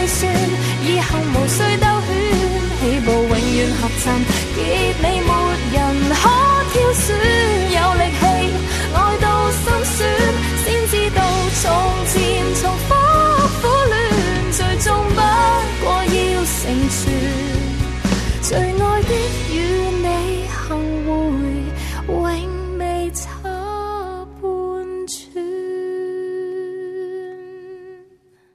計算，以後無需兜圈，起步永遠合襯，結尾沒人